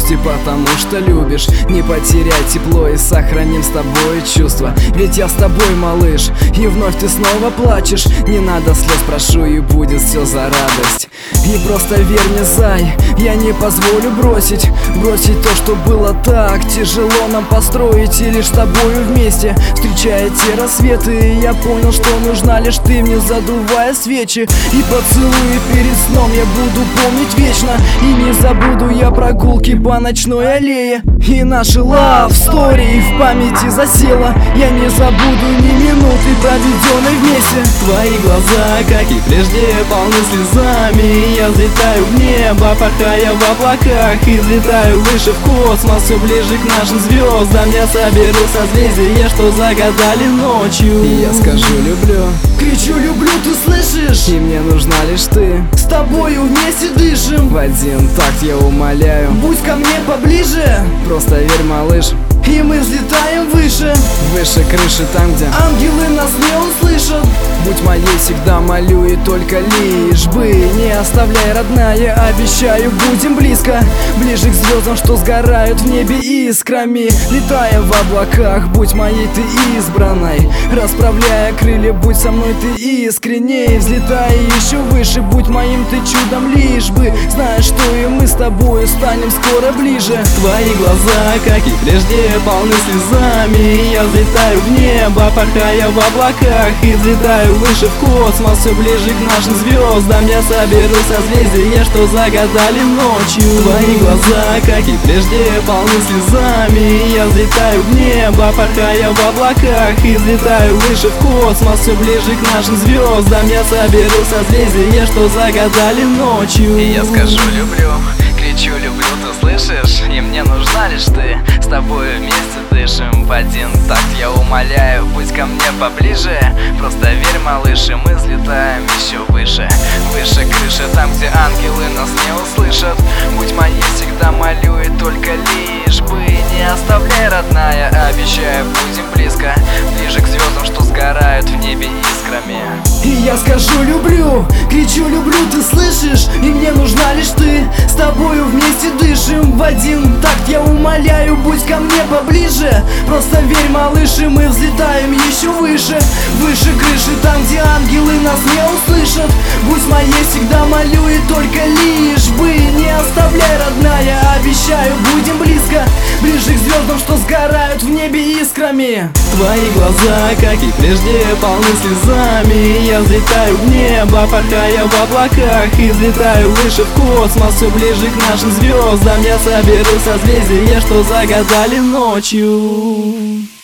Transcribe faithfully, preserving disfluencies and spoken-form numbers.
грусти, потому что любишь. Не потеряй тепло и сохраним с тобой чувства. Ведь я с тобой, малыш, и вновь ты снова плачешь. Не надо слез, прошу, и будет все за радость. И просто верь мне, зай, я не позволю бросить Бросить то, что было так тяжело нам построить. И лишь с тобою вместе, встречая те рассветы, я понял, что нужна лишь ты мне, задувая свечи. И поцелуи перед сном я буду помнить вечно. И не забуду я прогулки по ночной аллее. И наши love story в памяти засела. Я не забуду ни минуты, проведенной вместе. Твои глаза, как и прежде, полны слезами. Я взлетаю в небо, порхая в облаках. И взлетаю выше в космос, все ближе к нашим звездам. Я соберу созвездия, что загадали ночью. И я скажу люблю, кричу люблю, ты слышишь? И мне нужна лишь ты. С тобою вместе дышим. В один такт я умоляю, будь ко мне поближе. Просто верь, малыш, и мы взлетаем выше. Выше крыши, там, где ангелы нас не услышат. Будь моей, всегда молю, и только лишь бы не оставляй, родная, обещаю, будем близко. Ближе к звездам, что сгорают в небе искрами. Летая в облаках, будь моей ты избранной. Расправляя крылья, будь со мной ты искренней. Взлетая еще выше, будь моим ты чудом, лишь бы зная, что и мы с тобой станем скоро ближе. Твои глаза, как и прежде, полны слезами. Я взлетаю в небо, порхая в облаках. И взлетаю выше в космос, все ближе к нашим звездам. Я соберу созвездия, что загадали ночью. Твои глаза, как и прежде, полны слезами. Я взлетаю в небо, порхая в облаках. И взлетаю выше в космос, все ближе к нашим звездам. Я соберу созвездия, что загадали ночью. И я скажу люблю, кричу люблю, ты слышишь? И мне нужна лишь ты. С тобой вместе дышим в один такт, я умоляю, будь ко мне поближе. Просто верь, малыш, и мы взлетаем еще выше. Выше крыши, там, где ангелы нас не услышат. Будь моей, всегда молю, и только лишь бы не оставляй, родная, обещаю, будем близко. Ближе к звездам, что сгорают в небе искрами. И я скажу люблю, кричу люблю, ты слышишь? И мне нужна лишь ты. С тобою вместе дышим в один такт, я умоляю, будь ко мне поближе. Просто верь, малыш, и мы взлетаем еще выше. Выше крыши, там, где ангелы нас не услышат. Будь моей, всегда молю, и только лишь бы не оставляй, родная, обещаю, будем близко. Ближе к звездам, что сгорают в небе искрами. Твои глаза, как и прежде, полны слезами. Я взлетаю в небо, порхая в облаках. И взлетаю выше в космос, все ближе к нашим звездам. Я соберу созвездия, что загадали ночью.